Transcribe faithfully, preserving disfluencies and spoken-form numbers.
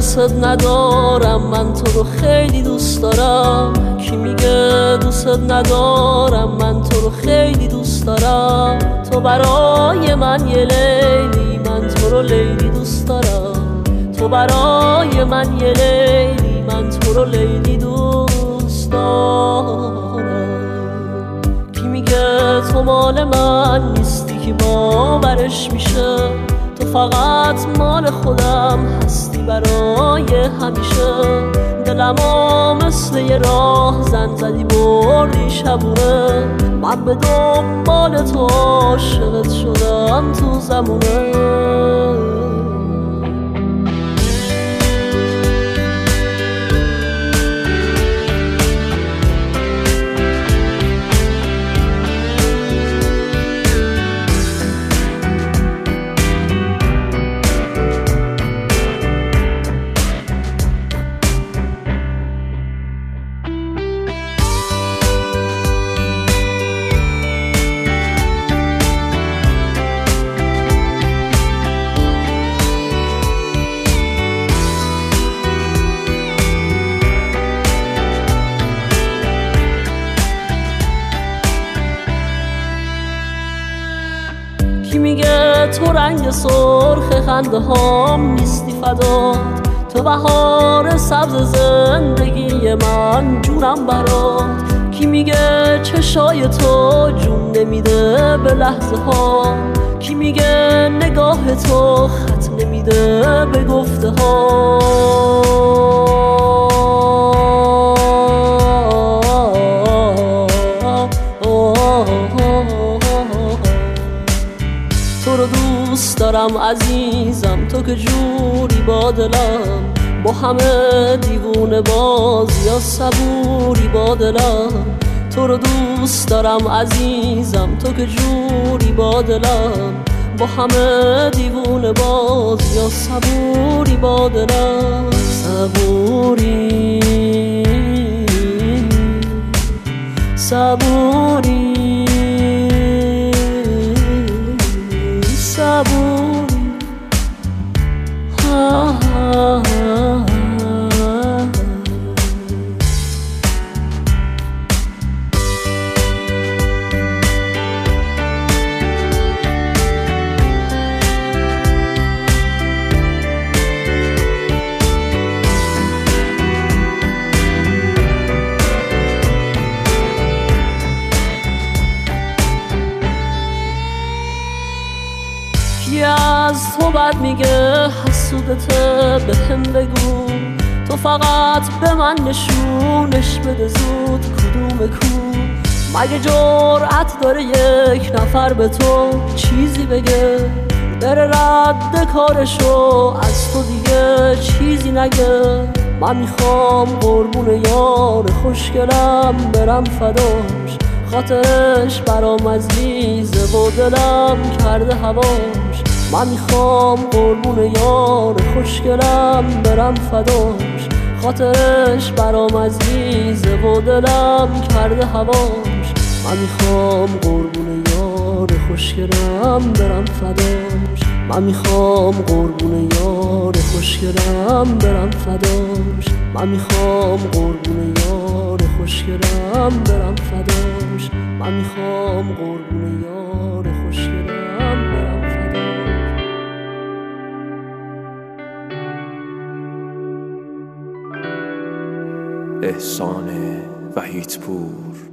دوست ندارم، من تو رو خیلی دوست دارم. کی میگه دوست ندارم، من تو رو خیلی دوست دارم. تو برای من یه لیلی، من تو رو لیلی دوست دارم. تو برای من یه لیلی، من تو رو لیلی دوست دارم. کی میگه تو مال من نیستی، که باورش میشه؟ تو فقط مال خودم هستی برای همیشه. دلمو مثل یه راه زن زدی بردی شبونه، من به دنبال تو عاشقت شدم تو زمونه. کی میگه تو رنگ سرخ خنده هام نیستی فدات؟ تو بهار سبز زندگی من، جونم برات. کی میگه چشای تو جون نمیده به لحظه ها؟ کی میگه نگاه تو خط نمیده به گفته ها؟ تو رو دوست دارم عزیزم، تو که جوری با دلم، با همه دیوونه بازی یا صبوری با دلم. تو رو دوست دارم عزیزم، تو که جوری با دلم، با همه دیوونه بازی یا صبوری با دلم. صبوری صبوری صبوری ها ها ها. کی از تو بد میگه حسودته به هم بگو؟ تو فقط به من نشونش بده زود کدوم کو. مگه جرأت داره یک نفر به تو چیزی بگه؟ بره رد کارشو از تو دیگه چیزی نگه. من میخوام قربون یار خوشگلم برم فداش، خاطرش برام عزیزه و دلم کرده هواش. من میخوام قربون یار خوشگلم برم فداش، خاطرش برام عزیزه و دلم کرده هواش. من میخوام قربون یار خوشگلم برم فداش، من میخوام قربون یار خوشگلم برم فداش. من میخوام قربون یار خوشگلم برم فداش. من میخوام قربون یار خوشگلم برم فداش. احسان وحیدپور.